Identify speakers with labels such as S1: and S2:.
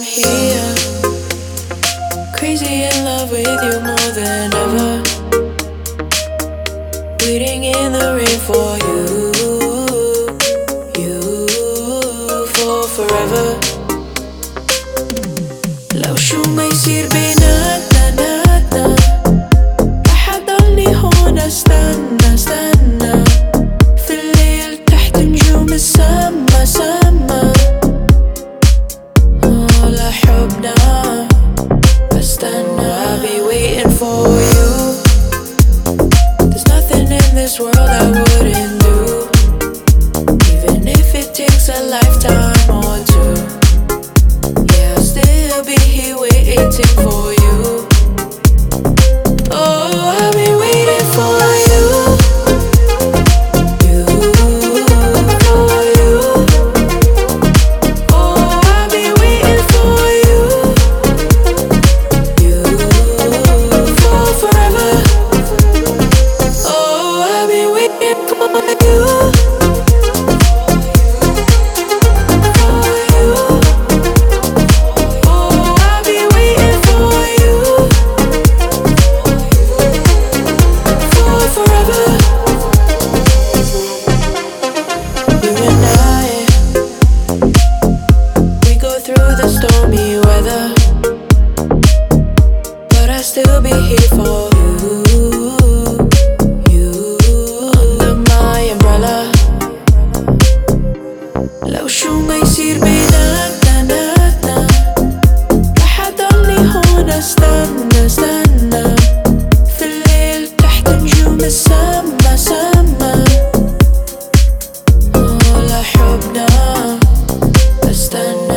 S1: here, crazy in love with you more than ever. Waiting in the rain for you, for forever. لو شو ما يصير بيناتنا رح أضلني هون استنى في الليل تحت نجوم السما لحبنا بستنى. I'll be waiting for you. There's nothing in this world I wouldn't do, even if it takes a lifetime or two. Yeah, I'll still be here waiting for you. Oh, I'll be waiting for you. Stormy weather, but I'll still be here for you under my umbrella. لو شو ما يصير بيناتنا رح أضلني هون استنى في الليل تحت نجوم السما لحبنا بستنى.